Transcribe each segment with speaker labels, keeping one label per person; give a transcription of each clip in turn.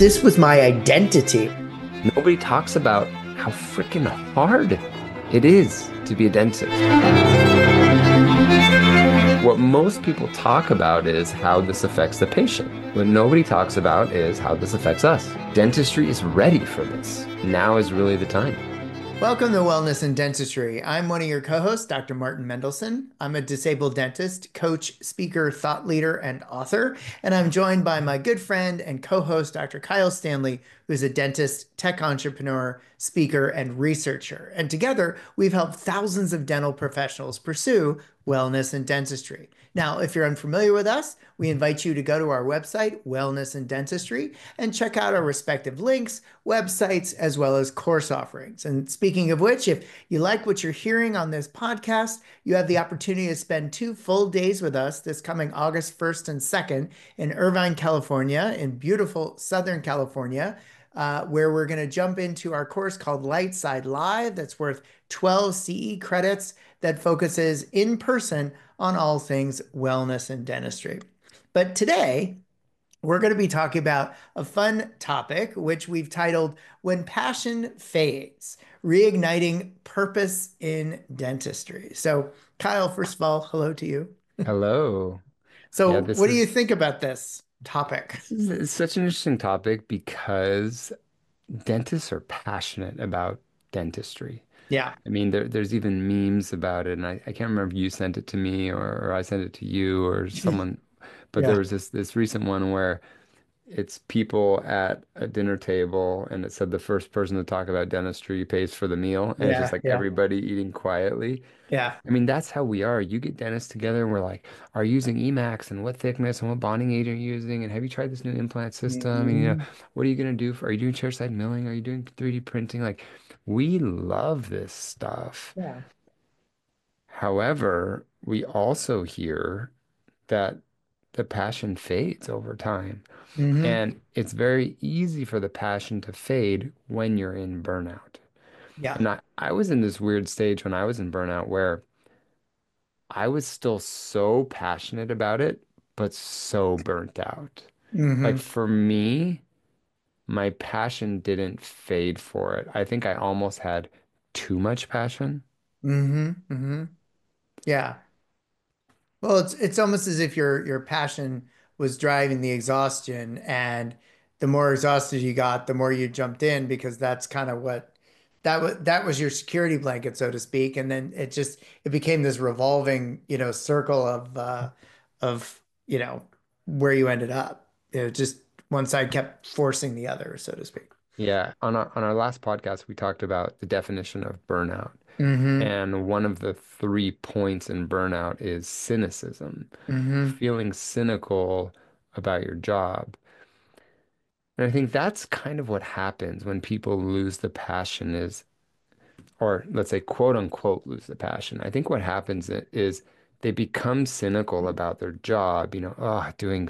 Speaker 1: this was my identity.
Speaker 2: Nobody talks about how freaking hard it is to be a dentist. What most people talk about is how this affects the patient. What nobody talks about is how this affects us. Dentistry is ready for this. Now is really the time.
Speaker 1: Welcome to Wellness in Dentistry. I'm one of your co-hosts, Dr. Martin Mendelson. I'm a disabled dentist, coach, speaker, thought leader, and author. And I'm joined by my good friend and co-host, Dr. Kyle Stanley, who's a dentist, tech entrepreneur, speaker, and researcher. And together, we've helped thousands of dental professionals pursue wellness in dentistry. Now, if you're unfamiliar with us, we invite you to go to our website, Wellness in Dentistry, and check out our respective links, websites, as well as course offerings. And speaking of which, if you like what you're hearing on this podcast, you have the opportunity to spend 2 full days with us this coming August 1st and 2nd in Irvine, California, in beautiful Southern California. Where we're going to jump into our course called Lightside Live, that's worth 12 CE credits that focuses in person on all things wellness and dentistry. But today, we're going to be talking about a fun topic, which we've titled When Passion Fades, Reigniting Purpose in Dentistry. So, Kyle, first of all, hello to you.
Speaker 2: Hello. Yeah,
Speaker 1: So,
Speaker 2: this
Speaker 1: what do you
Speaker 2: is
Speaker 1: think about this topic?
Speaker 2: this is it's such an interesting topic because dentists are passionate about dentistry.
Speaker 1: Yeah.
Speaker 2: I mean, there's even memes about it, and I can't remember if you sent it to me or I sent it to you or someone, but there
Speaker 1: Yeah.
Speaker 2: was this recent one where it's people at a dinner table, and it said the first person to talk about dentistry pays for the meal, and it's just
Speaker 1: Yeah.
Speaker 2: like
Speaker 1: Yeah.
Speaker 2: everybody eating quietly.
Speaker 1: Yeah.
Speaker 2: I mean, that's how we are. You get dentists together, and we're like, are you using Emax and what thickness and what bonding agent you're using, and have you tried this new implant system? And
Speaker 1: Mhm.
Speaker 2: what are you gonna do are you doing chairside milling? Are you doing 3D printing? Like, we love this stuff.
Speaker 1: Yeah.
Speaker 2: However, we also hear that the passion fades over time.
Speaker 1: Hmm.
Speaker 2: And it's very easy for the passion to fade when you're in burnout.
Speaker 1: Yeah.
Speaker 2: And I was in this weird stage when I was in burnout where I was still so passionate about it, but so burnt out. Like
Speaker 1: Hmm.
Speaker 2: for me, my passion didn't fade for it. I think I almost had too much passion.
Speaker 1: Hmm. Hmm. Yeah. Well, it's almost as if your passion was driving the exhaustion, and the more exhausted you got, the more you jumped in because that's kind of what that was your security blanket, so to speak. And then it became this revolving, circle of where you ended up. Just one side kept forcing the other, so to speak.
Speaker 2: Yeah, on our last podcast, we talked about the definition of burnout.
Speaker 1: Hmm.
Speaker 2: And one of the 3 points in burnout is cynicism,
Speaker 1: Hmm.
Speaker 2: feeling cynical about your job. And I think that's kind of what happens when people lose the passion is, or let's say quote unquote lose the passion. I think what happens is they become cynical about their job, doing,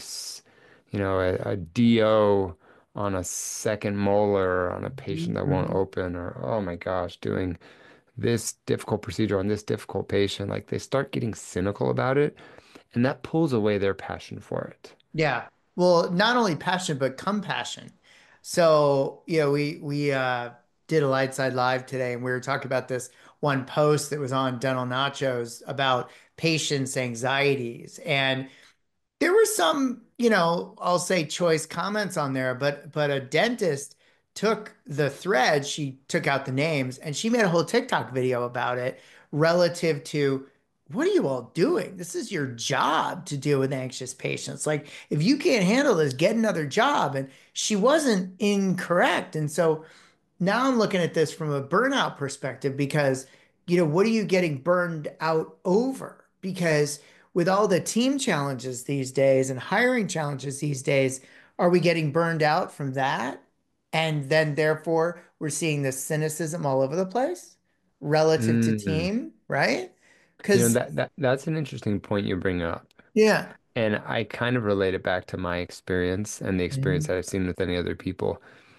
Speaker 2: a DO on a second molar on a patient that won't
Speaker 1: Hmm.
Speaker 2: open, or oh my gosh, doing this difficult procedure on this difficult patient. Like they start getting cynical about it, and that pulls away their passion for it.
Speaker 1: Yeah. Well, not only passion, but compassion. So, we did a Light Side Live today, and we were talking about this one post that was on Dental Nachos about patients' anxieties. And there were some, I'll say choice comments on there, but a dentist took the thread, she took out the names, and she made a whole TikTok video about it relative to what are you all doing? This is your job to deal with anxious patients. Like, if you can't handle this, get another job. And she wasn't incorrect. And so now I'm looking at this from a burnout perspective because, what are you getting burned out over? Because with all the team challenges these days and hiring challenges these days, are we getting burned out from that? And then therefore we're seeing this cynicism all over the place relative to
Speaker 2: Mm.
Speaker 1: team, right? Because,
Speaker 2: That's an interesting point you bring up.
Speaker 1: yeah.
Speaker 2: And I kind of relate it back to my experience and the experience
Speaker 1: Mhm.
Speaker 2: that I've seen with any other people.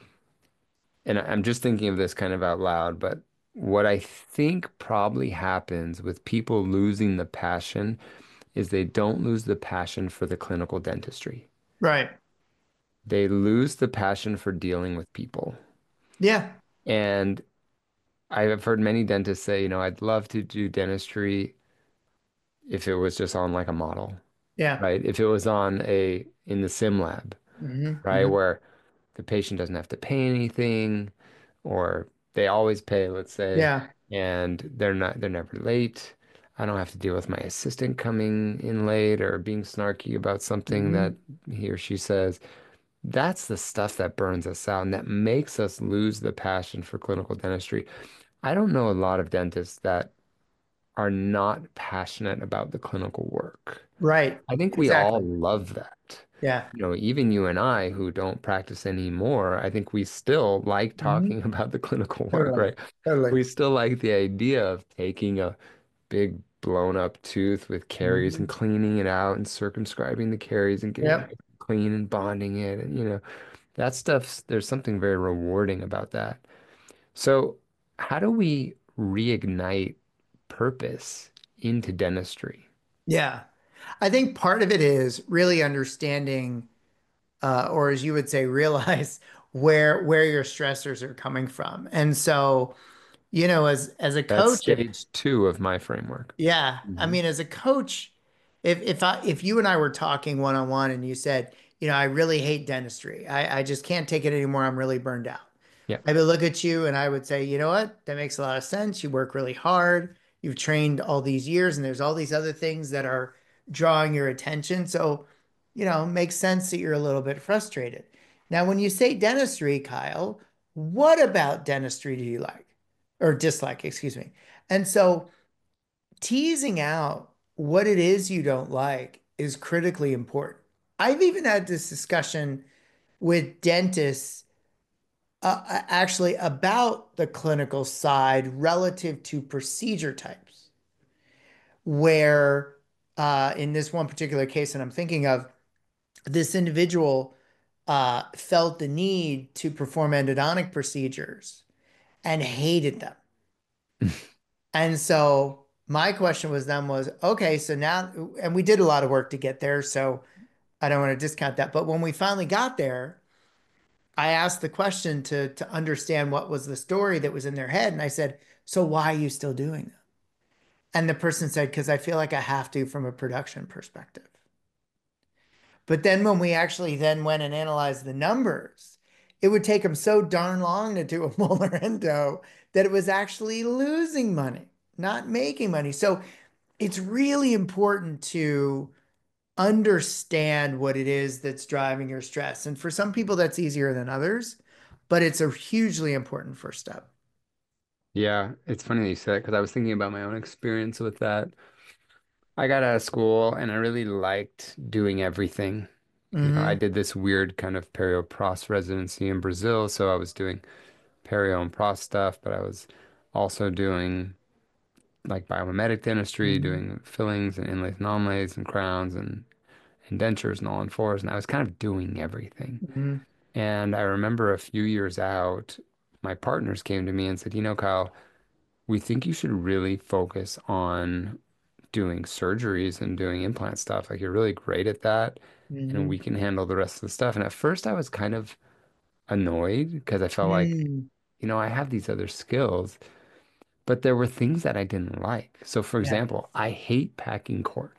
Speaker 2: And I'm just thinking of this kind of out loud, but what I think probably happens with people losing the passion is they don't lose the passion for the clinical dentistry.
Speaker 1: Right.
Speaker 2: they lose the passion for dealing with people.
Speaker 1: Yeah.
Speaker 2: And I've heard many dentists say, I'd love to do dentistry if it was just on like a model,
Speaker 1: Yeah.
Speaker 2: right? If it was on in the sim lab,
Speaker 1: Hmm.
Speaker 2: right?
Speaker 1: Hmm.
Speaker 2: Where the patient doesn't have to pay anything, or they always pay, let's say,
Speaker 1: Yeah.
Speaker 2: and they're never late. I don't have to deal with my assistant coming in late or being snarky about something that
Speaker 1: Hmm.
Speaker 2: he or she says. That's the stuff that burns us out and that makes us lose the passion for clinical dentistry. I don't know a lot of dentists that are not passionate about the clinical work.
Speaker 1: Right.
Speaker 2: I think we all
Speaker 1: Exactly.
Speaker 2: love that.
Speaker 1: Yeah.
Speaker 2: Even you and I who don't practice anymore, I think we still like
Speaker 1: Hmm.
Speaker 2: talking about the clinical work,
Speaker 1: Totally.
Speaker 2: right?
Speaker 1: Totally.
Speaker 2: We still like the idea of taking a big blown up tooth with caries and
Speaker 1: Hmm.
Speaker 2: cleaning it out and circumscribing the caries and getting it
Speaker 1: Yep.
Speaker 2: nice and clean and bonding it. And, that stuff's, there's something very rewarding about that. So, how do we reignite purpose into dentistry?
Speaker 1: Yeah. I think part of it is really understanding, or as you would say, realize where your stressors are coming from. And so, as a
Speaker 2: That's
Speaker 1: coach,
Speaker 2: stage two of my framework.
Speaker 1: yeah, I
Speaker 2: Hmm.
Speaker 1: mean, as a coach, if you and I were talking one on one and you said, I really hate dentistry. I just can't take it anymore. I'm really burned out.
Speaker 2: Yeah.
Speaker 1: I would look at you and I would say, you know what? That makes a lot of sense. You work really hard. You've trained all these years, and there's all these other things that are drawing your attention. So, it makes sense that you're a little bit frustrated. Now, when you say dentistry, Kyle, what about dentistry do you like or dislike? Excuse me. And so, teasing out what it is you don't like is critically important. I've even had this discussion with dentists actually about the clinical side relative to procedure types, where in this one particular case that I'm thinking of, this individual felt the need to perform endodontic procedures and hated them. And so my question was then was, okay, so now, and we did a lot of work to get there, so I don't want to discount that. But when we finally got there, I asked the question to understand what was the story that was in their head. And I said, so why are you still doing that? And the person said, because I feel like I have to from a production perspective. But then when we actually then went and analyzed the numbers, it would take them so darn long to do a molar endo that it was actually losing money, not making money. So it's really important to understand what it is that's driving your stress. And for some people, that's easier than others, but it's a hugely important first step.
Speaker 2: Yeah, it's funny that you said it because I was thinking about my own experience with that. I got out of school and I really liked doing everything. I
Speaker 1: Hmm.
Speaker 2: did this weird kind of perio-pros residency in Brazil, so I was doing perio and pros stuff, but I was also doing like biomimetic dentistry,
Speaker 1: Hmm.
Speaker 2: doing fillings and inlays and onlays and crowns and dentures and all in fours, and I was kind of doing everything.
Speaker 1: Hmm.
Speaker 2: And I remember a few years out, my partners came to me and said, Kyle, we think you should really focus on doing surgeries and doing implant stuff. Like you're really great at that, and
Speaker 1: Hmm.
Speaker 2: we can handle the rest of the stuff. And at first I was kind of annoyed because I felt like,
Speaker 1: Hmm.
Speaker 2: I have these other skills, but there were things that I didn't like. So for
Speaker 1: Yeah.
Speaker 2: example, I hate packing cord.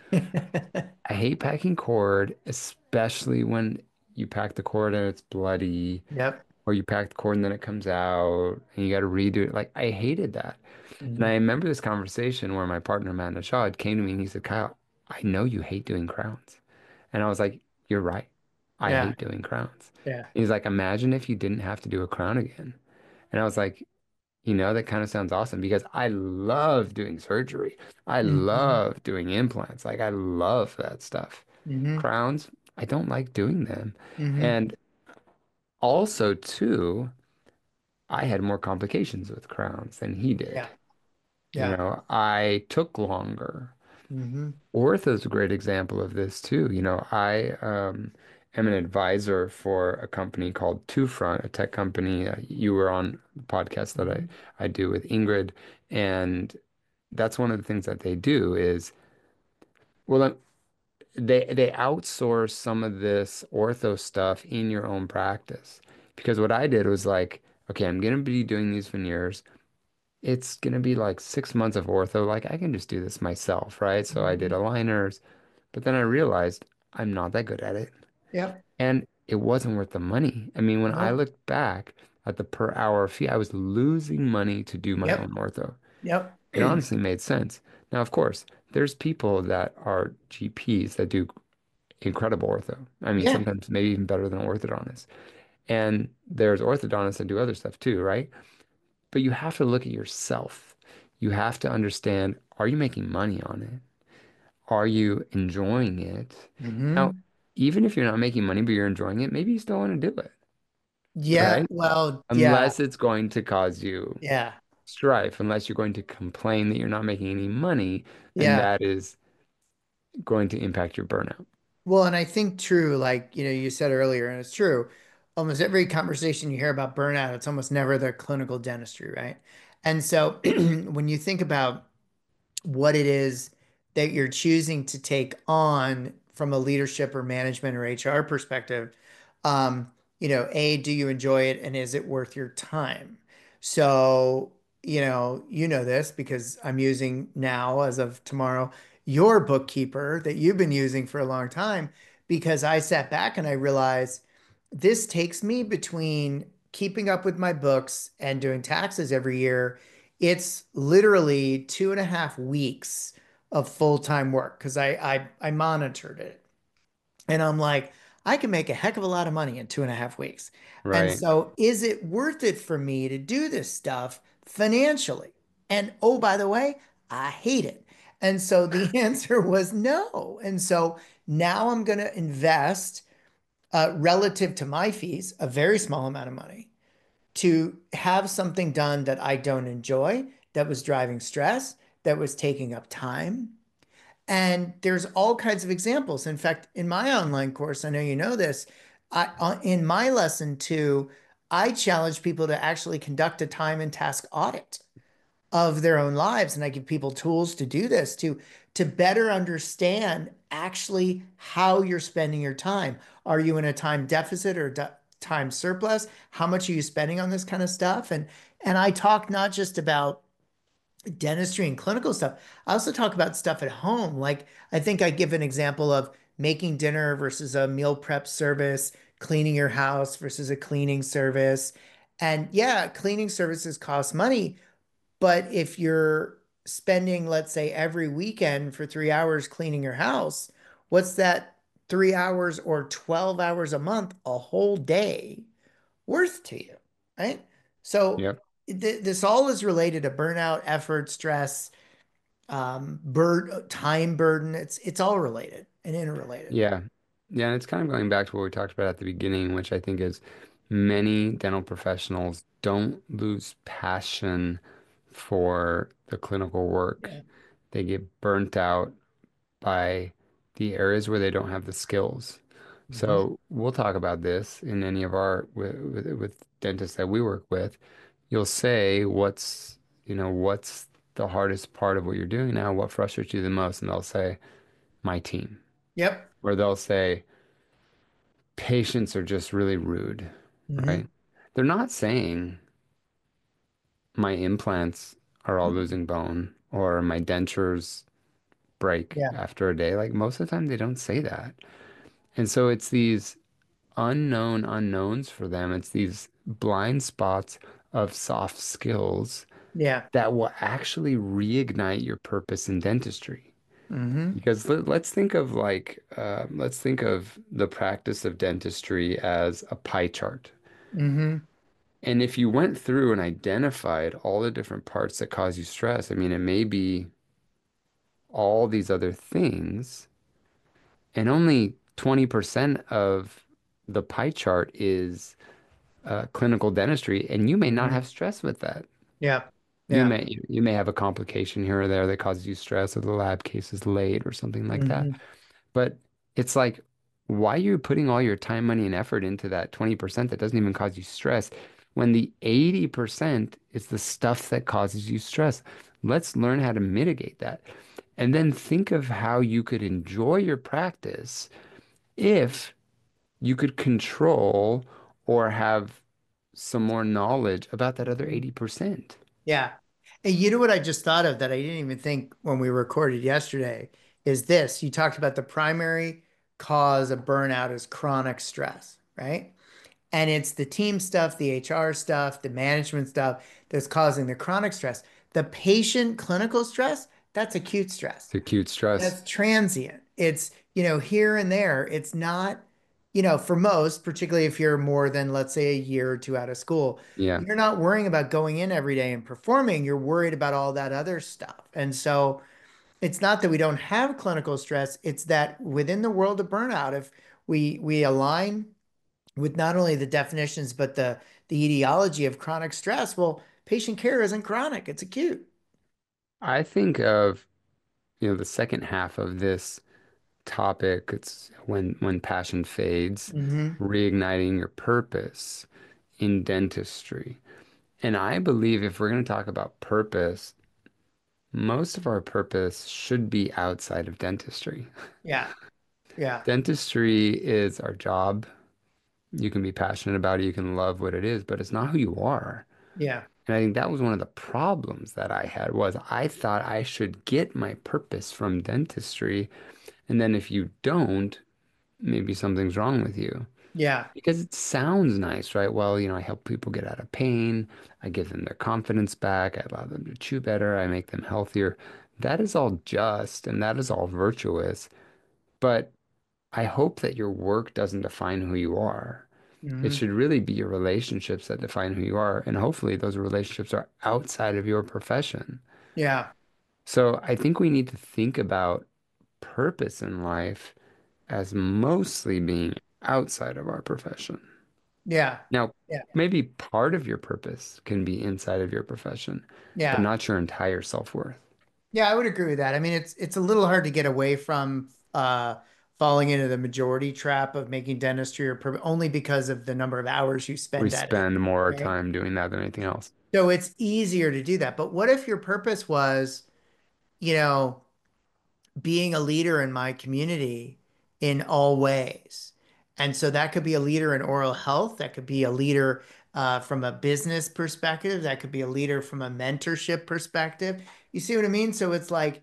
Speaker 2: I hate packing cord, especially when you pack the cord and it's bloody,
Speaker 1: Yep.
Speaker 2: or you pack the cord and then it comes out and you got to redo it. Like I hated that. And I
Speaker 1: Hmm.
Speaker 2: remember this conversation where my partner, Amanda Shaw, had came to me and he said, Kyle, I know you hate doing crowns. And I was like, you're right. I
Speaker 1: Yeah.
Speaker 2: hate doing crowns.
Speaker 1: Yeah.
Speaker 2: He's like, imagine if you didn't have to do a crown again. And I was like, that kind of sounds awesome because I love doing surgery. I
Speaker 1: Hmm.
Speaker 2: love doing implants. Like I love that stuff.
Speaker 1: Hmm.
Speaker 2: Crowns, I don't like doing them.
Speaker 1: Hmm.
Speaker 2: And also, too, I had more complications with crowns than he did.
Speaker 1: Yeah. Yeah.
Speaker 2: I took longer.
Speaker 1: Hmm.
Speaker 2: Ortho's a great example of this too. I am an advisor for a company called Two Front, a tech company. You were on the podcast that I,
Speaker 1: Hmm.
Speaker 2: I do with Ingrid, and that's one of the things that they do is, well, they outsource some of this ortho stuff in your own practice. Because what I did was like, okay, I'm gonna be doing these veneers. It's gonna be like 6 months of ortho. Like I can just do this myself, right? So I did
Speaker 1: Mhm.
Speaker 2: aligners, but then I realized I'm not that good at it.
Speaker 1: Yep.
Speaker 2: And it wasn't worth the money. I mean, when I
Speaker 1: Nope.
Speaker 2: looked back at the per hour fee, I was losing money to do my
Speaker 1: Yep.
Speaker 2: own ortho.
Speaker 1: Yep.
Speaker 2: It honestly made sense. Now, of course, there's people that are GPs that do incredible ortho. I mean,
Speaker 1: Yeah.
Speaker 2: sometimes maybe even better than orthodontists. And there's orthodontists that do other stuff too, right? But you have to look at yourself. You have to understand, are you making money on it? Are you enjoying it? Now,
Speaker 1: Hmm.
Speaker 2: even if you're not making money, but you're enjoying it, maybe you still want to do it,
Speaker 1: Yeah.
Speaker 2: right?
Speaker 1: Well, yeah.
Speaker 2: Unless it's going to cause you
Speaker 1: Yeah.
Speaker 2: strife, unless you're going to complain that you're not making any money, and
Speaker 1: Yeah.
Speaker 2: that is going to impact your burnout.
Speaker 1: Well, and I think true, like, you said earlier, and it's true, almost every conversation you hear about burnout, it's almost never the clinical dentistry, right? And so when you think about what it is that you're choosing to take on from a leadership or management or HR perspective, um, A, do you enjoy it and is it worth your time? So, you know this because I'm using now, as of tomorrow, your bookkeeper that you've been using for a long time because I sat back and I realized this takes me between keeping up with my books and doing taxes every year. It's literally 2.5 weeks of full-time work because I monitored it. And I'm like, I can make a heck of a lot of money in 2.5 weeks. And
Speaker 2: Right.
Speaker 1: so is it worth it for me to do this stuff financially? And oh, by the way, I hate it. And so the answer was no. And so now I'm going to invest relative to my fees, a very small amount of money to have something done that I don't enjoy, that was driving stress, that was taking up time. And there's all kinds of examples. In fact, in my online course, I know you know this, in my lesson two, I challenge people to actually conduct a time and task audit of their own lives. And I give people tools to do this to better understand actually how you're spending your time. Are you in a time deficit or time surplus? How much are you spending on this kind of stuff? And I talk not just about dentistry and clinical stuff. I also talk about stuff at home. Like I think I give an example of making dinner versus a meal prep service, cleaning your house versus a cleaning service. And yeah, cleaning services cost money, but if you're spending, let's say, every weekend for 3 hours cleaning your house, what's that 3 hours or 12 hours a month, a whole day worth to you, right? So
Speaker 2: Yep.
Speaker 1: this all is related to burnout, effort, stress, time burden. It's all related and interrelated.
Speaker 2: Yeah. Yeah. And it's kind of going back to what we talked about at the beginning, which I think is many dental professionals don't lose passion for the clinical work.
Speaker 1: Yeah.
Speaker 2: They get burnt out by the areas where they don't have the skills.
Speaker 1: Hmm.
Speaker 2: So we'll talk about this in any of our with dentists that we work with. You'll say what's the hardest part of what you're doing now, what frustrates you the most, and they'll say my team,
Speaker 1: Yep.
Speaker 2: or they'll say patients are just really rude, right?
Speaker 1: Hmm.
Speaker 2: They're not saying my implants are all losing bone or my dentures break
Speaker 1: Yeah.
Speaker 2: after a day. Like most of the time they don't say that. And so it's these unknown unknowns for them. It's these blind spots of soft skills
Speaker 1: Yeah.
Speaker 2: that will actually reignite your purpose in dentistry.
Speaker 1: Hmm.
Speaker 2: Because let's think of let's think of the practice of dentistry as a pie chart.
Speaker 1: Hmm.
Speaker 2: And if you went through and identified all the different parts that cause you stress, I mean, it may be all these other things, and only 20% of the pie chart is clinical dentistry, and you may not
Speaker 1: Hmm.
Speaker 2: have stress with that.
Speaker 1: Yeah.
Speaker 2: You
Speaker 1: Yeah.
Speaker 2: may have a complication here or there that causes you stress, or the lab case is late or something like that.
Speaker 1: Hmm.
Speaker 2: But it's like, why are you putting all your time, money, and effort into that 20% that doesn't even cause you stress when the 80% is the stuff that causes you stress? Let's learn how to mitigate that. And then think of how you could enjoy your practice if you could control or have some more knowledge about that other
Speaker 1: Mhm.
Speaker 2: 80%.
Speaker 1: Yeah. And you know what I just thought of that I didn't even think when we recorded yesterday is this. You talked about the primary cause of burnout is chronic stress, right? And it's the team stuff, the HR stuff, the management stuff that's causing the chronic stress. The patient clinical stress, that's acute stress.
Speaker 2: It's acute stress.
Speaker 1: That's transient. It's, here and there. It's not, for most, particularly if you're more than, let's say, a year or two out of school,
Speaker 2: Yeah.
Speaker 1: you're not worrying about going in every day and performing. You're worried about all that other stuff. And so it's not that we don't have clinical stress, it's that within the world of burnout, if we align with not only the definitions, but the etiology of chronic stress, well, patient care isn't chronic, it's acute.
Speaker 2: I think of, the second half of this topic, it's when passion fades,
Speaker 1: Hmm.
Speaker 2: reigniting your purpose in dentistry. And I believe if we're going to talk about purpose, most of our purpose should be outside of dentistry.
Speaker 1: Yeah, yeah,
Speaker 2: Dentistry is our job. You can be passionate about it, you can love what it is, but it's not who you are.
Speaker 1: yeah.
Speaker 2: And I think that was one of the problems that I had was I thought I should get my purpose from dentistry. And then if you don't, maybe something's wrong with you.
Speaker 1: Yeah.
Speaker 2: Because it sounds nice, right? Well, I help people get out of pain. I give them their confidence back. I allow them to chew better. I make them healthier. That is all just and that is all virtuous. But I hope that your work doesn't define who you are. It
Speaker 1: Hmm.
Speaker 2: should really be your relationships that define who you are. And hopefully those relationships are outside of your profession.
Speaker 1: Yeah.
Speaker 2: So I think we need to think about purpose in life as mostly being outside of our profession.
Speaker 1: Yeah.
Speaker 2: Now,
Speaker 1: Yeah.
Speaker 2: maybe part of your purpose can be inside of your profession, but
Speaker 1: Yeah.
Speaker 2: not your entire self-worth.
Speaker 1: Yeah, I would agree with that. I mean, it's a little hard to get away from falling into the majority trap of making dentistry only because of the number of hours you
Speaker 2: We
Speaker 1: spend at it,
Speaker 2: spend more
Speaker 1: right?
Speaker 2: time doing that than anything else.
Speaker 1: So it's easier to do that. But what if your purpose was, you know, being a leader in my community in all ways? And so that could be a leader in oral health, that could be a leader from a business perspective, that could be a leader from a mentorship perspective. You see what I mean? So it's like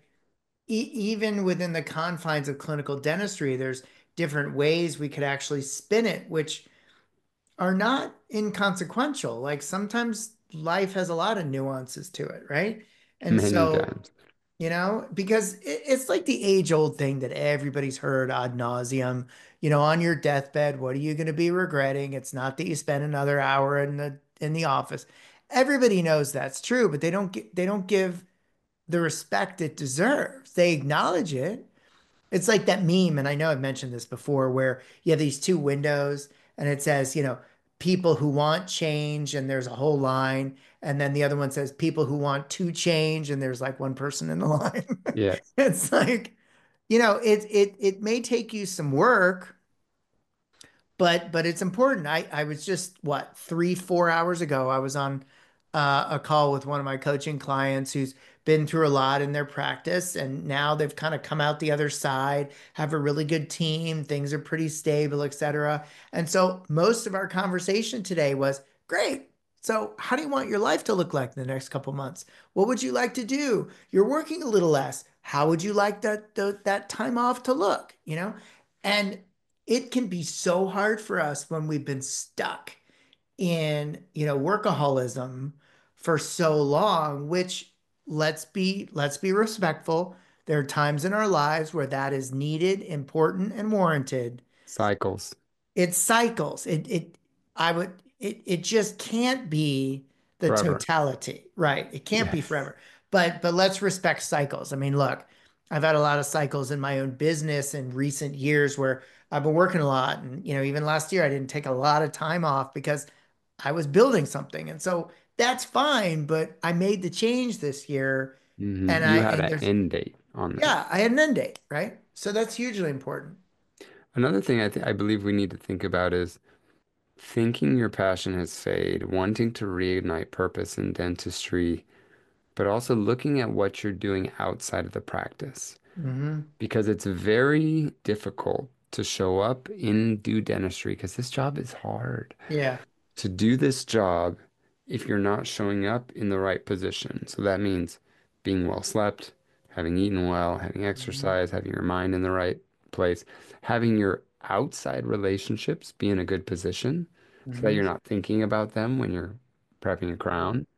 Speaker 1: even within the confines of clinical dentistry, there's different ways we could actually spin it, which are not inconsequential. Like sometimes life has a lot of nuances to it, right? And
Speaker 2: Many
Speaker 1: so,
Speaker 2: times.
Speaker 1: because it's like the age-old thing that everybody's heard ad nauseum, on your deathbed, what are you going to be regretting? It's not that you spend another hour in the office. Everybody knows that's true, but they don't give the respect it deserves. They acknowledge it. It's like that meme, and I know I've mentioned this before, where you have these two windows and it says, people who want change, and there's a whole line. And then the other one says people who want to change, and there's like one person in the line.
Speaker 2: Yes.
Speaker 1: It's like, it may take you some work, but it's important. I was just what 3 4 hours ago. I was on a call with one of my coaching clients who's been through a lot in their practice, and now they've kind of come out the other side, have a really good team, things are pretty stable, etc. And so most of our conversation today was great. So how do you want your life to look like in the next couple months? What would you like to do? You're working a little less. How would you like that time off to look? And it can be so hard for us when we've been stuck in, workaholism for so long, which let's be respectful. There are times in our lives where that is needed, important, and warranted.
Speaker 2: Cycles
Speaker 1: It cycles. It just can't be the
Speaker 2: forever.
Speaker 1: totality, right? It can't be
Speaker 2: Yes.
Speaker 1: forever. But let's respect cycles. I mean, look, I've had a lot of cycles in my own business in recent years where I've been working a lot. And, even last year I didn't take a lot of time off because I was building something. And so that's fine, but I made the change this year and I
Speaker 2: You had
Speaker 1: and
Speaker 2: an
Speaker 1: there's
Speaker 2: end date on that.
Speaker 1: yeah, I had an end date, right? So that's hugely important.
Speaker 2: Another thing I believe we need to think about is thinking your passion has faded, wanting to reignite purpose in dentistry but also looking at what you're doing outside of the practice.
Speaker 1: Hmm.
Speaker 2: Because it's very difficult to show up in do dentistry because this job is hard.
Speaker 1: Yeah.
Speaker 2: To do this job if you're not showing up in the right position. So that means being well slept, having eaten well, having
Speaker 1: Hmm.
Speaker 2: exercise, having your mind in the right place, having your outside relationships be in a good position so that
Speaker 1: Hmm.
Speaker 2: you're not thinking about them when you're prepping a crown.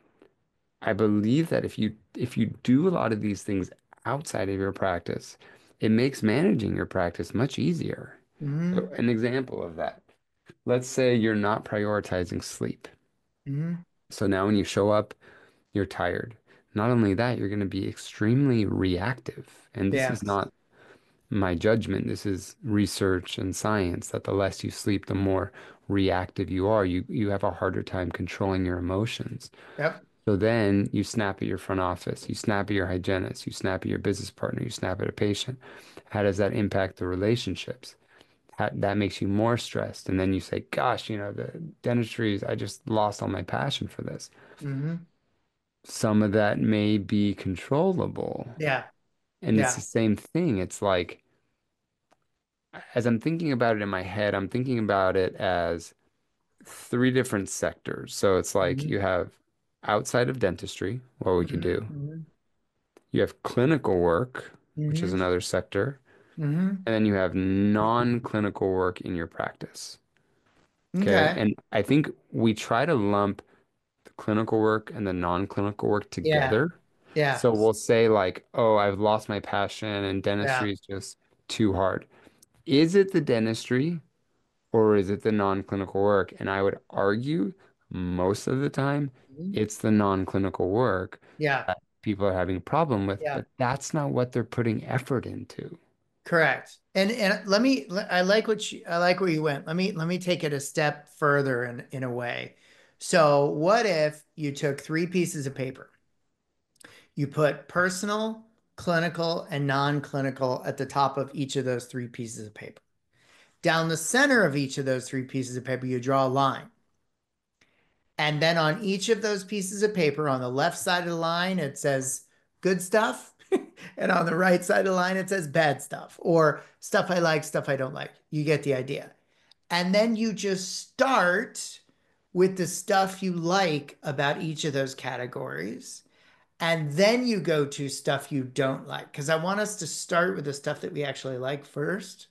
Speaker 2: I believe that if you do a lot of these things outside of your practice, it makes managing your practice much easier. So
Speaker 1: Hmm.
Speaker 2: an example of that, let's say you're not prioritizing sleep.
Speaker 1: Hmm.
Speaker 2: So now when you show up, you're tired. Not only that, you're going to be extremely reactive. And this is
Speaker 1: Yes.
Speaker 2: not my judgment. This is research and science that the less you sleep, the more reactive you are. You have a harder time controlling your emotions.
Speaker 1: Yep.
Speaker 2: So then you snap at your front office, you snap at your hygienist, you snap at your business partner, you snap at a patient. How does that impact the relationships? That makes you more stressed. And then you say, gosh, the dentistry is, I just lost all my passion for this.
Speaker 1: Hmm.
Speaker 2: Some of that may be controllable.
Speaker 1: Yeah.
Speaker 2: And it's the
Speaker 1: Yeah.
Speaker 2: same thing. It's like, as I'm thinking about it in my head, I'm thinking about it as three different sectors. So it's like
Speaker 1: Hmm.
Speaker 2: you have outside of dentistry, what we could
Speaker 1: Hmm.
Speaker 2: do.
Speaker 1: Hmm.
Speaker 2: You have clinical work, which is
Speaker 1: Hmm.
Speaker 2: another sector.
Speaker 1: Hmm.
Speaker 2: And then you have non-clinical work in your practice. Okay.
Speaker 1: Okay.
Speaker 2: And I think we try to lump the clinical work and the non-clinical work
Speaker 1: Yeah.
Speaker 2: together.
Speaker 1: Yeah.
Speaker 2: So we'll say like, oh, I've lost my passion and
Speaker 1: Yeah.
Speaker 2: dentistry is just too hard. Is it the dentistry or is it the non-clinical work? And I would argue most of the time
Speaker 1: Mhm.
Speaker 2: it's the non-clinical work
Speaker 1: Yeah.
Speaker 2: that people are having a problem with,
Speaker 1: Yeah.
Speaker 2: but that's not what they're putting effort into.
Speaker 1: Correct. And I like I like where you went. Let me take it a step further in a way. So what if you took three pieces of paper? You put personal, clinical, and non-clinical at the top of each of those three pieces of paper. Down the center of each of those three pieces of paper, you draw a line. And then on each of those pieces of paper, on the left side of the line, it says good stuff. And on the right side of the line, it says bad stuff or stuff I like, stuff I don't like. You get the idea. And then you just start with the stuff you like about each of those categories. And then you go to stuff you don't like. Because I want us to start with the stuff that we actually like first,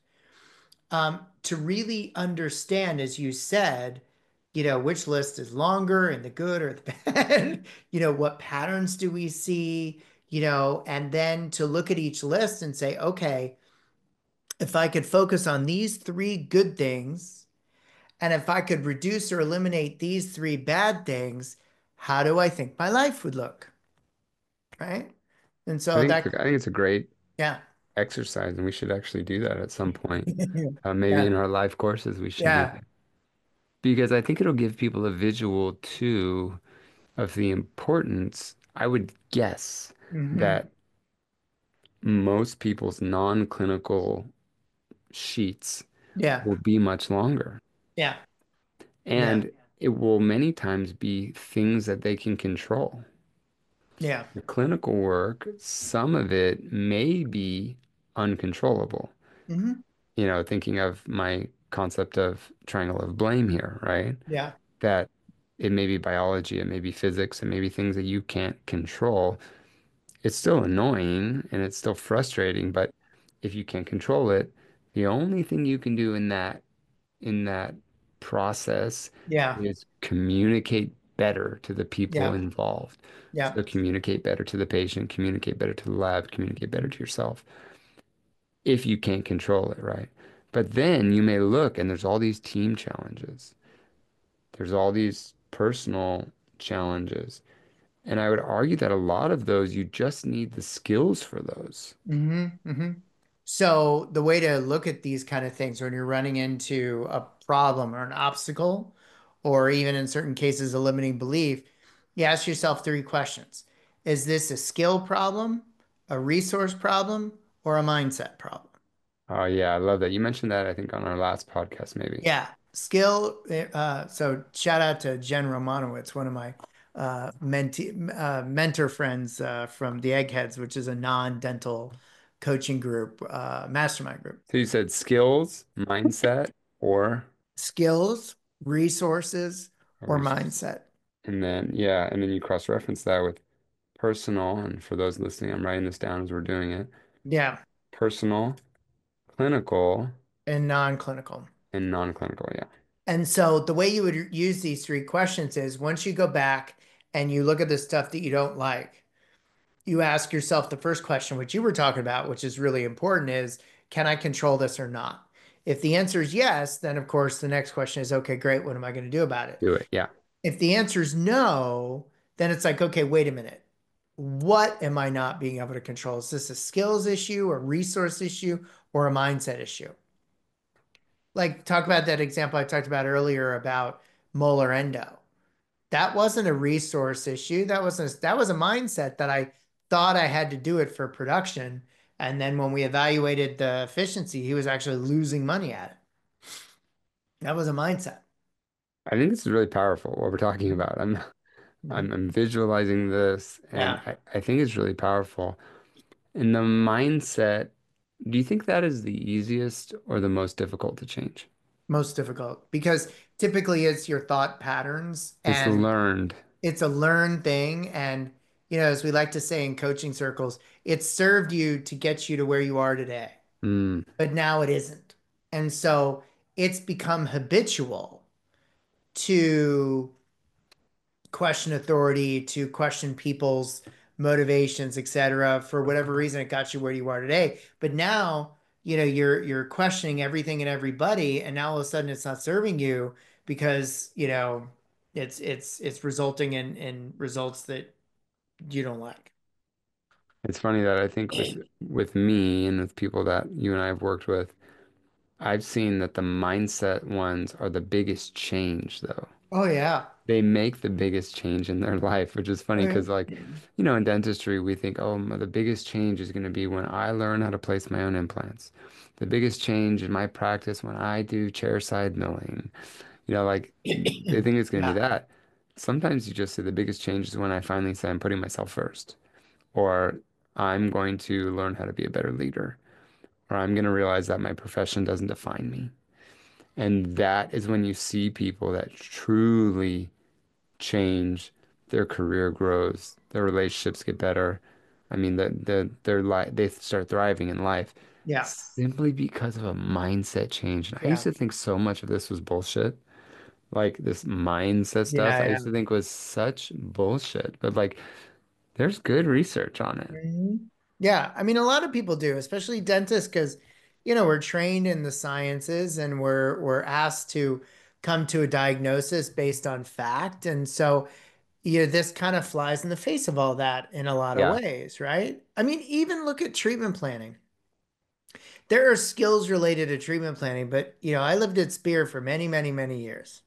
Speaker 1: to really understand, as you said, which list is longer and the good or the bad, what patterns do we see, and then to look at each list and say, okay, if I could focus on these three good things, and if I could reduce or eliminate these three bad things, how do I think my life would look? Right. And
Speaker 2: I
Speaker 1: so
Speaker 2: think
Speaker 1: that,
Speaker 2: I think it's a great
Speaker 1: yeah.
Speaker 2: exercise, and we should actually do that at some point. Maybe
Speaker 1: Yeah.
Speaker 2: in our life courses, we should do
Speaker 1: Yeah.
Speaker 2: that because I think it'll give people a visual too of the importance. I would guess
Speaker 1: Hmm.
Speaker 2: that most people's non-clinical sheets
Speaker 1: Yeah.
Speaker 2: will be much longer,
Speaker 1: Yeah. Yeah.
Speaker 2: and it will many times be things that they can control.
Speaker 1: Yeah.
Speaker 2: The clinical work, some of it may be uncontrollable.
Speaker 1: Hmm.
Speaker 2: Thinking of my concept of triangle of blame here, right?
Speaker 1: Yeah.
Speaker 2: That it may be biology, it may be physics, it may be things that you can't control. It's still annoying and it's still frustrating, but if you can't control it, the only thing you can do in that process
Speaker 1: Yeah.
Speaker 2: is communicate better to the people
Speaker 1: Yeah.
Speaker 2: involved.
Speaker 1: Yeah.
Speaker 2: So communicate better to the patient, communicate better to the lab, communicate better to yourself if you can't control it, right? But then you may look and there's all these team challenges. There's all these personal challenges. And I would argue that a lot of those, you just need the skills for those.
Speaker 1: Hmm. Hmm. So the way to look at these kind of things when you're running into a problem or an obstacle, or even in certain cases, a limiting belief, you ask yourself three questions. Is this a skill problem, a resource problem, or a mindset problem?
Speaker 2: Oh, yeah, I love that. You mentioned that, I think, on our last podcast, maybe.
Speaker 1: Yeah, skill. So shout out to Jen Romanowitz, one of my mentor friends from the Eggheads, which is a non-dental coaching group, mastermind group.
Speaker 2: So you said skills, mindset,
Speaker 1: Skills, resources,
Speaker 2: or
Speaker 1: or
Speaker 2: resources.
Speaker 1: mindset.
Speaker 2: And then, yeah, and then you cross-reference that with personal. And for those listening, I'm writing this down as we're doing it.
Speaker 1: Yeah,
Speaker 2: Personal, clinical,
Speaker 1: and non-clinical.
Speaker 2: and non-clinical. Yeah.
Speaker 1: And so the way you would use these three questions is once you go back and you look at the stuff that you don't like, you ask yourself the first question, which you were talking about, which is really important, is can I control this or not? If the answer is yes, then of course the next question is, okay, great, what am I going to do about it?
Speaker 2: Do it. Yeah.
Speaker 1: If the answer is no, then it's like, okay, wait a minute. What am I not being able to control? Is this a skills issue, a resource issue, or a mindset issue? Like talk about that example I talked about earlier about molar endo. That wasn't a resource issue. That was a mindset that I thought I had to do it for production. And then when we evaluated the efficiency, he was actually losing money at it. That was a mindset.
Speaker 2: I think this is really powerful what we're talking about.
Speaker 1: Mhm.
Speaker 2: I'm visualizing this and
Speaker 1: Yeah,
Speaker 2: I think it's really powerful. And the mindset, do you think that is the easiest or the most difficult to change?
Speaker 1: most difficult because typically it's your thought patterns
Speaker 2: It's
Speaker 1: and
Speaker 2: learned.
Speaker 1: it's a learned thing. And, as we like to say in coaching circles, it served you to get you to where you are today,
Speaker 2: Mm.
Speaker 1: but now it isn't. And so it's become habitual to question authority, to question people's motivations, etc. For whatever reason, it got you where you are today. But now, you're questioning everything and everybody, and now all of a sudden it's not serving you because, it's resulting in results that you don't like.
Speaker 2: It's funny that I think with me and with people that you and I have worked with, I've seen that the mindset ones are the biggest change though.
Speaker 1: Oh yeah.
Speaker 2: They make the biggest change in their life, which is funny because, like, in dentistry, we think, oh, the biggest change is going to be when I learn how to place my own implants. The biggest change in my practice when I do chairside milling. Like, they think it's going to be
Speaker 1: Yeah.
Speaker 2: that. Sometimes you just say the biggest change is when I finally say I'm putting myself first, or I'm going to learn how to be a better leader, or I'm going to realize that my profession doesn't define me. And that is when you see people that truly change, their career grows, their relationships get better. I mean, their life they start thriving in life
Speaker 1: Yeah.
Speaker 2: simply because of a mindset change. And I used
Speaker 1: Yeah.
Speaker 2: to think so much of this was bullshit. Like this mindset stuff, I
Speaker 1: Yeah.
Speaker 2: used to think was such bullshit. But like, there's good research on it.
Speaker 1: Mhm. Yeah, I mean, a lot of people do, especially dentists, because we're trained in the sciences and we're asked to come to a diagnosis based on fact, and so this kind of flies in the face of all that in a lot of
Speaker 2: Yeah,
Speaker 1: ways, right? I mean, even look at treatment planning. There are skills related to treatment planning, but I lived at Spear for many, many, many years,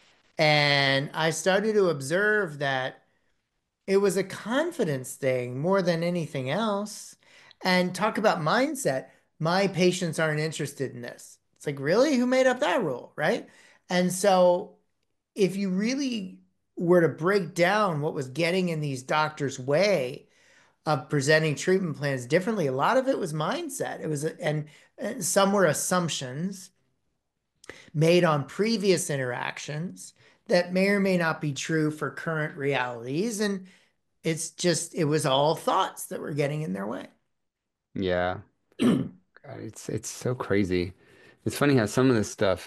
Speaker 1: and I started to observe that. It was a confidence thing more than anything else. And talk about mindset. My patients aren't interested in this. It's like, really? Who made up that rule? Right. And so, if you really were to break down what was getting in these doctors' way of presenting treatment plans differently, a lot of it was mindset. And some were assumptions made on previous interactions that may or may not be true for current realities. And it was all thoughts that were getting in their way.
Speaker 2: yeah. God, it's so crazy. It's funny how some of this stuff,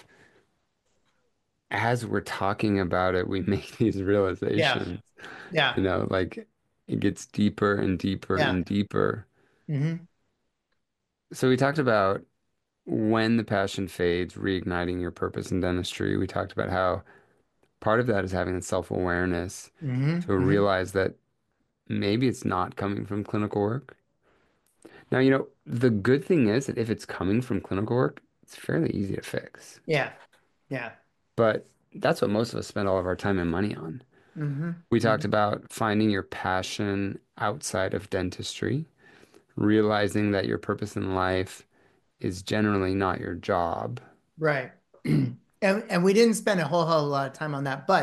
Speaker 2: as we're talking about it, we make these
Speaker 1: Yeah.
Speaker 2: realizations.
Speaker 1: Yeah.
Speaker 2: Like it gets deeper and deeper
Speaker 1: Yeah.
Speaker 2: and deeper.
Speaker 1: Hmm.
Speaker 2: So we talked about when the passion fades, reigniting your purpose in dentistry. We talked about how part of that is having the self-awareness
Speaker 1: Hmm.
Speaker 2: to
Speaker 1: Hmm.
Speaker 2: realize that maybe it's not coming from clinical work. Now, the good thing is that if it's coming from clinical work, it's fairly easy to fix.
Speaker 1: Yeah. Yeah.
Speaker 2: But that's what most of us spend all of our time and money on.
Speaker 1: Hmm.
Speaker 2: We talked
Speaker 1: Hmm.
Speaker 2: about finding your passion outside of dentistry, realizing that your purpose in life is generally not your job.
Speaker 1: Right. And we didn't spend a whole lot of time on that, but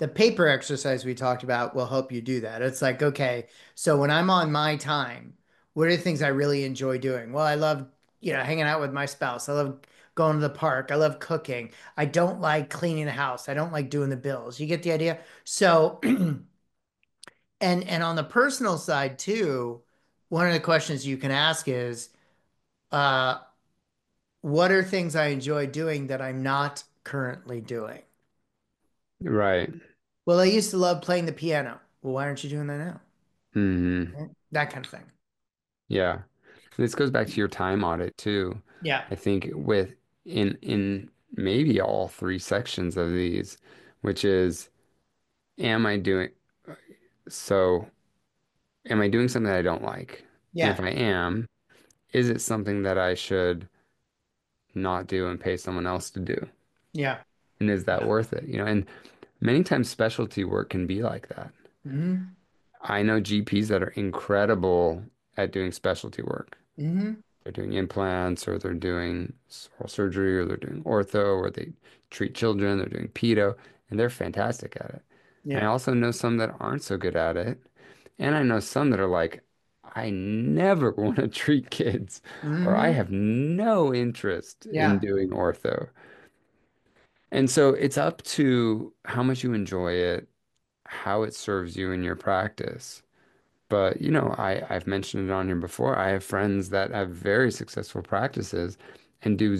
Speaker 1: the paper exercise we talked about will help you do that. It's like, okay, so when I'm on my time, what are the things I really enjoy doing? Well, I love, hanging out with my spouse. I love going to the park. I love cooking. I don't like cleaning the house. I don't like doing the bills. You get the idea? So, and on the personal side too, one of the questions you can ask is, uh, what are things I enjoy doing that I'm not currently doing?
Speaker 2: Right.
Speaker 1: Well, I used to love playing the piano. Well, why aren't you doing that now?
Speaker 2: Hmm.
Speaker 1: Right? That kind of thing.
Speaker 2: Yeah. This goes back to your time audit too.
Speaker 1: Yeah.
Speaker 2: I think with in maybe all three sections of these, which is am I doing so am I doing something that I don't like? And if
Speaker 1: Yeah.
Speaker 2: I am, is it something that I should not do and pay someone else to do?
Speaker 1: Yeah.
Speaker 2: And is that
Speaker 1: Yeah.
Speaker 2: worth it? And many times specialty work can be like that.
Speaker 1: Hmm.
Speaker 2: I know GPs that are incredible at doing specialty work.
Speaker 1: Hmm.
Speaker 2: They're doing implants or they're doing oral surgery or they're doing ortho or they treat children, they're doing pedo, and they're fantastic at it. And I
Speaker 1: Yeah.
Speaker 2: also know some that aren't so good at it. And I know some that are like, I never want to treat kids or I
Speaker 1: Hmm.
Speaker 2: have no interest in
Speaker 1: Yeah.
Speaker 2: doing ortho. And so it's up to how much you enjoy it, how it serves you in your practice. But I've mentioned it on here before. I have friends that have very successful practices and do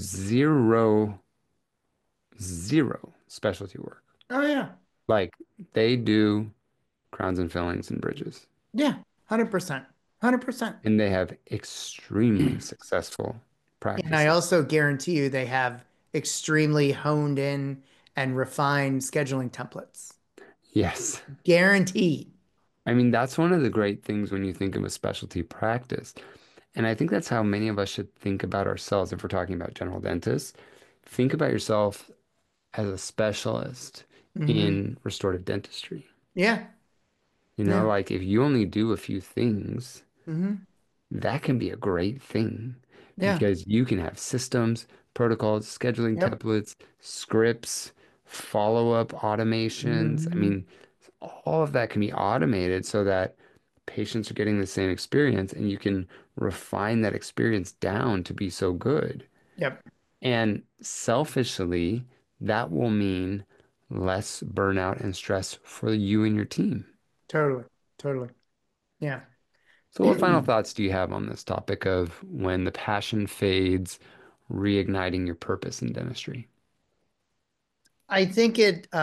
Speaker 2: zero specialty work.
Speaker 1: Oh, yeah.
Speaker 2: Like they do crowns and fillings and bridges,
Speaker 1: Yeah. 100%. 100%.
Speaker 2: and they have extremely successful
Speaker 1: And I
Speaker 2: practices.
Speaker 1: also guarantee you they have extremely honed in and refined scheduling templates.
Speaker 2: Yes.
Speaker 1: Guaranteed.
Speaker 2: I mean, that's one of the great things when you think of a specialty practice. And I think that's how many of us should think about ourselves if we're talking about general dentists. Think about yourself as a specialist
Speaker 1: Hmm.
Speaker 2: in restorative dentistry.
Speaker 1: Yeah. Yeah.
Speaker 2: Like if you only do a few things,
Speaker 1: Hmm.
Speaker 2: that can be a great thing
Speaker 1: Yeah.
Speaker 2: because you can have systems, protocols, scheduling
Speaker 1: Yep.
Speaker 2: templates, scripts, follow-up automations. I
Speaker 1: Hmm.
Speaker 2: mean, all of that can be automated so that patients are getting the same experience and you can refine that experience down to be so good.
Speaker 1: Yep.
Speaker 2: And selfishly, that will mean less burnout and stress for you and your team.
Speaker 1: Totally. Totally. Yeah.
Speaker 2: So, what final thoughts do you have on this topic of when the passion fades, reigniting your purpose in dentistry?
Speaker 1: I think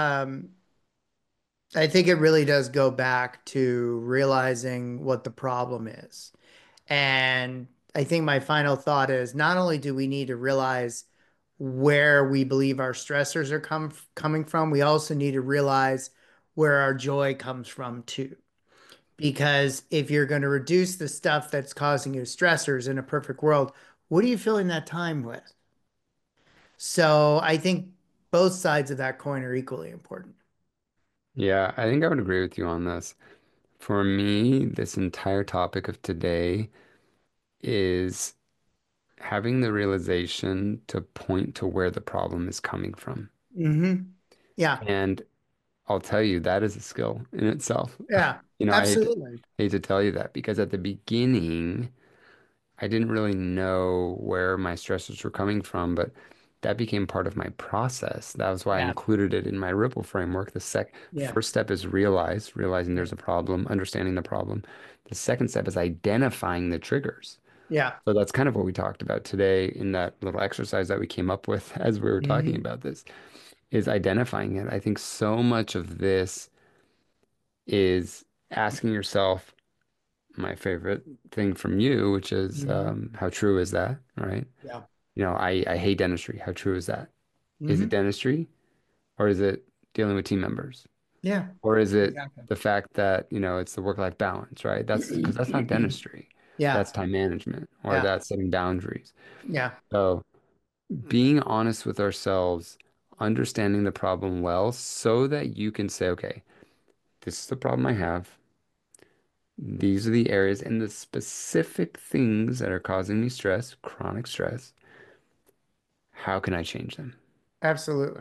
Speaker 1: it really does go back to realizing what the problem is. And I think my final thought is not only do we need to realize where we believe our stressors are coming from, we also need to realize where our joy comes from too. Because if you're going to reduce the stuff that's causing you stressors in a perfect world, what are you filling that time with? So I think both sides of that coin are equally important.
Speaker 2: Yeah, I think I would agree with you on this. For me, this entire topic of today is having the realization to point to where the problem is coming from.
Speaker 1: Hmm. Yeah.
Speaker 2: And I'll tell you, that is a skill in itself.
Speaker 1: Yeah.
Speaker 2: I
Speaker 1: Absolutely.
Speaker 2: hate to tell you that because at the beginning, I didn't really know where my stressors were coming from, but that became part of my process. That was why I
Speaker 1: Yeah.
Speaker 2: included it in my Ripple framework.
Speaker 1: Yeah.
Speaker 2: First step is realizing
Speaker 1: Yeah.
Speaker 2: there's a problem, understanding the problem. The second step is identifying the triggers.
Speaker 1: Yeah.
Speaker 2: So that's kind of what we talked about today in that little exercise that we came up with as we were talking
Speaker 1: Hmm.
Speaker 2: about this, is identifying it. I think so much of this is asking yourself, my favorite thing from you, which is
Speaker 1: Hmm.
Speaker 2: how true is that, right?
Speaker 1: Yeah.
Speaker 2: I hate dentistry. How true is that? Is it
Speaker 1: Hmm.
Speaker 2: dentistry or is it dealing with team members?
Speaker 1: Yeah.
Speaker 2: Or is it
Speaker 1: Exactly.
Speaker 2: the fact that, it's the work-life balance, right? That's because that's not dentistry.
Speaker 1: Yeah.
Speaker 2: That's time management or
Speaker 1: Yeah.
Speaker 2: that's setting boundaries.
Speaker 1: Yeah.
Speaker 2: So being honest with ourselves, understanding the problem well so that you can say, okay, this is the problem I have. These are the areas and the specific things that are causing me stress, chronic stress. How can I change them?
Speaker 1: Absolutely.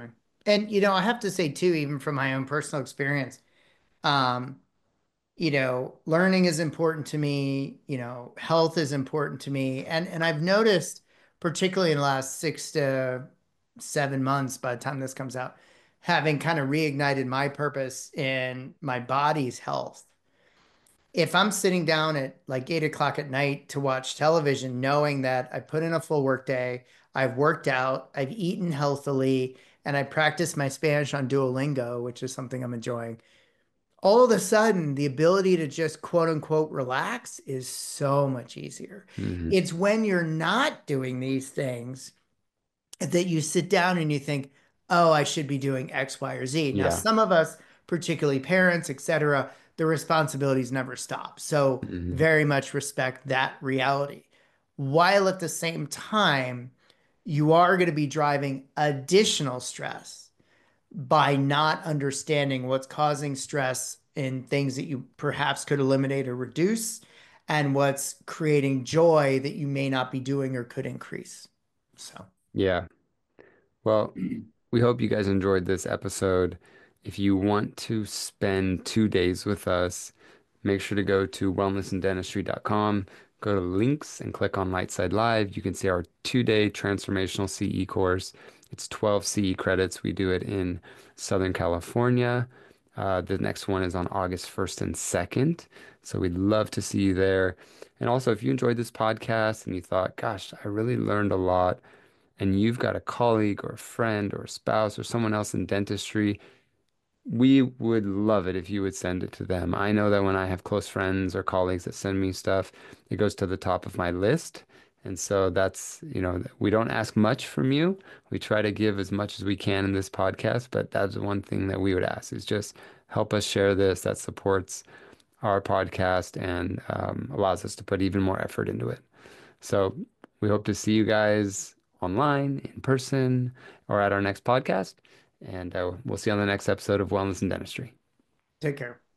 Speaker 1: And I have to say too, even from my own personal experience, um, learning is important to me, health is important to me. And I've noticed, particularly in the last 6 to 7 months, by the time this comes out, having kind of reignited my purpose in my body's health. If I'm sitting down at like 8 o'clock at night to watch television, knowing that I put in a full work day, I've worked out, I've eaten healthily, and I practice my Spanish on Duolingo, which is something I'm enjoying, all of a sudden the ability to just quote unquote relax is so much easier.
Speaker 2: Hmm.
Speaker 1: It's when you're not doing these things that you sit down and you think, oh, I should be doing X, Y, or Z. Now,
Speaker 2: Yeah.
Speaker 1: some of us, particularly parents, etc., the responsibilities never stop. So,
Speaker 2: Hmm.
Speaker 1: very much respect that reality. While at the same time, you are going to be driving additional stress by not understanding what's causing stress in things that you perhaps could eliminate or reduce, and what's creating joy that you may not be doing or could increase. So,
Speaker 2: Yeah. Well, we hope you guys enjoyed this episode. If you want to spend 2 days with us, make sure to go to wellnessanddentistry.com, go to links and click on Lightside Live. You can see our 2-day transformational CE course. It's 12 CE credits. We do it in Southern California. The next one is on August 1st and 2nd. So we'd love to see you there. And also, if you enjoyed this podcast and you thought, gosh, I really learned a lot, and you've got a colleague or a friend or a spouse or someone else in dentistry, we would love it if you would send it to them. I know that when I have close friends or colleagues that send me stuff, it goes to the top of my list. And so that's, we don't ask much from you. We try to give as much as we can in this podcast, but that's one thing that we would ask is just help us share this. That supports our podcast and allows us to put even more effort into it. So we hope to see you guys online, in person, or at our next podcast. And we'll see you on the next episode of Wellness and Dentistry.
Speaker 1: take care.